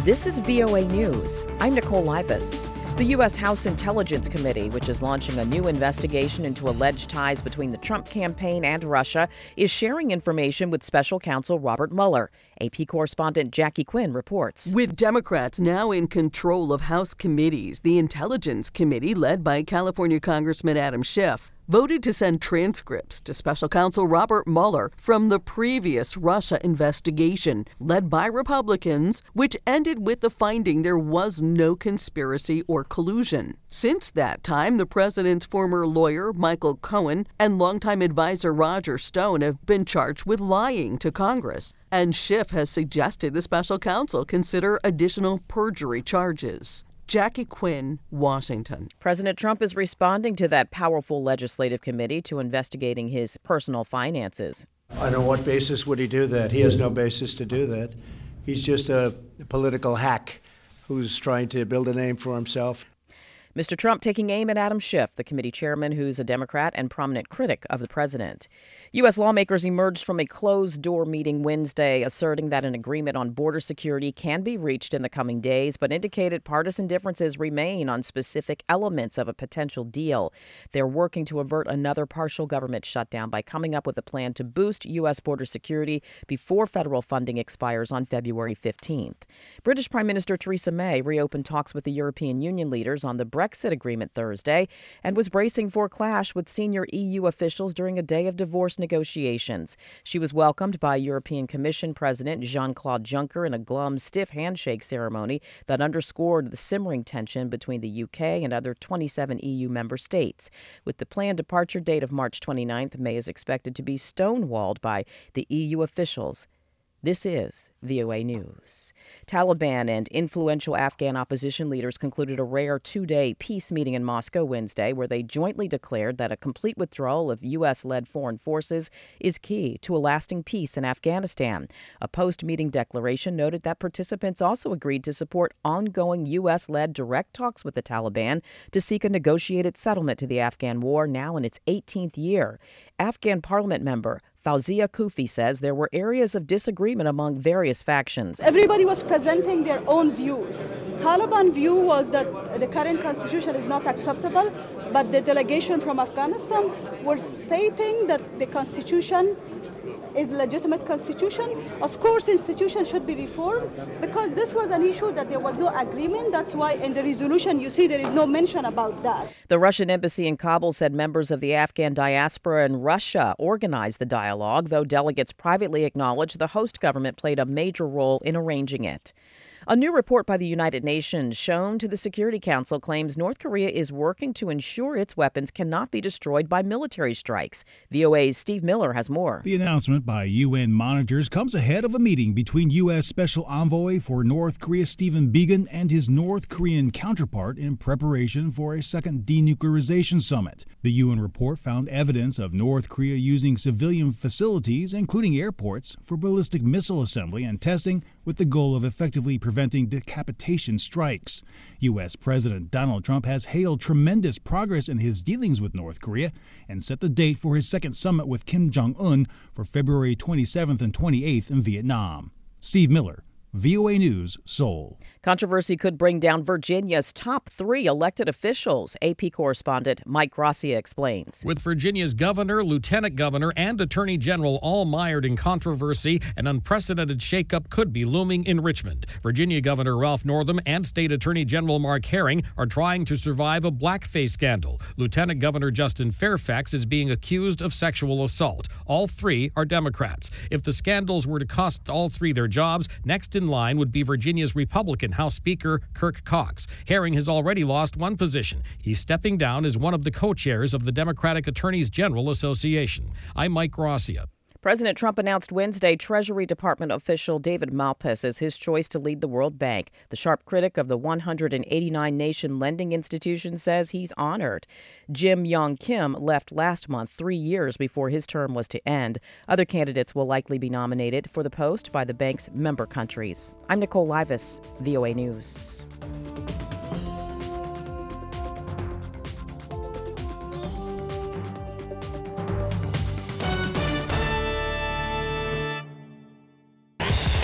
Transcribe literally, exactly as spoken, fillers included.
This is V O A News. I'm Nicole Libas. The U S House Intelligence Committee, which is launching a new investigation into alleged ties between the Trump campaign and Russia, is sharing information with special counsel Robert Mueller. A P correspondent Jackie Quinn reports. With Democrats now in control of House committees, the Intelligence Committee, led by California Congressman Adam Schiff, voted to send transcripts to special counsel Robert Mueller from the previous Russia investigation, led by Republicans, which ended with the finding there was no conspiracy or collusion. Since that time, the president's former lawyer, Michael Cohen, and longtime advisor Roger Stone have been charged with lying to Congress. And Schiff has suggested the special counsel consider additional perjury charges. Jackie Quinn, Washington. President Trump is responding to that powerful legislative committee to investigating his personal finances. On what basis would he do that? He has no basis to do that. He's just a political hack who's trying to build a name for himself. Mister Trump taking aim at Adam Schiff, the committee chairman who's a Democrat and prominent critic of the president. U S lawmakers emerged from a closed-door meeting Wednesday, asserting that an agreement on border security can be reached in the coming days, but indicated partisan differences remain on specific elements of a potential deal. They're working to avert another partial government shutdown by coming up with a plan to boost U S border security before federal funding expires on February fifteenth. British Prime Minister Theresa May reopened talks with the European Union leaders on the Brexit agreement Thursday and was bracing for a clash with senior E U officials during a day of divorce negotiations. She was welcomed by European Commission President Jean-Claude Juncker in a glum, stiff handshake ceremony that underscored the simmering tension between the U K and other twenty-seven E U member states. With the planned departure date of March twenty-ninth, May is expected to be stonewalled by the E U officials. This is V O A News. Taliban and influential Afghan opposition leaders concluded a rare two-day peace meeting in Moscow Wednesday, where they jointly declared that a complete withdrawal of U S-led foreign forces is key to a lasting peace in Afghanistan. A post-meeting declaration noted that participants also agreed to support ongoing U S-led direct talks with the Taliban to seek a negotiated settlement to the Afghan war, now in its eighteenth year. Afghan parliament member Fawzia Kufi says there were areas of disagreement among various factions. Everybody was presenting their own views. Taliban view was that the current constitution is not acceptable, but the delegation from Afghanistan were stating that the constitution is legitimate constitution. Of course, institutions should be reformed because this was an issue that there was no agreement. That's why in the resolution you see there is no mention about that. The Russian embassy in Kabul said members of the Afghan diaspora in Russia organized the dialogue, though delegates privately acknowledged the host government played a major role in arranging it. A new report by the United Nations shown to the Security Council claims North Korea is working to ensure its weapons cannot be destroyed by military strikes. V O A's Steve Miller has more. The announcement by U N monitors comes ahead of a meeting between U S. Special Envoy for North Korea Stephen Biegun and his North Korean counterpart in preparation for a second denuclearization summit. The U N report found evidence of North Korea using civilian facilities, including airports, for ballistic missile assembly and testing with the goal of effectively preventing decapitation strikes. U S. President Donald Trump has hailed tremendous progress in his dealings with North Korea and set the date for his second summit with Kim Jong-un for February twenty-seventh and twenty-eighth in Vietnam. Steve Miller, V O A News, Seoul. Controversy could bring down Virginia's top three elected officials. A P correspondent Mike Gracia explains. With Virginia's governor, lieutenant governor, and attorney general all mired in controversy, an unprecedented shakeup could be looming in Richmond. Virginia Governor Ralph Northam and State Attorney General Mark Herring are trying to survive a blackface scandal. Lieutenant Governor Justin Fairfax is being accused of sexual assault. All three are Democrats. If the scandals were to cost all three their jobs, next in line would be Virginia's Republican House Speaker Kirk Cox. Herring has already lost one position. He's stepping down as one of the co-chairs of the Democratic Attorneys General Association. I'm Mike Gracia. President Trump announced Wednesday Treasury Department official David Malpass as his choice to lead the World Bank. The sharp critic of the one hundred eighty-nine nation lending institution says he's honored. Jim Yong Kim left last month, three years before his term was to end. Other candidates will likely be nominated for the post by the bank's member countries. I'm Nicole Libas, V O A News.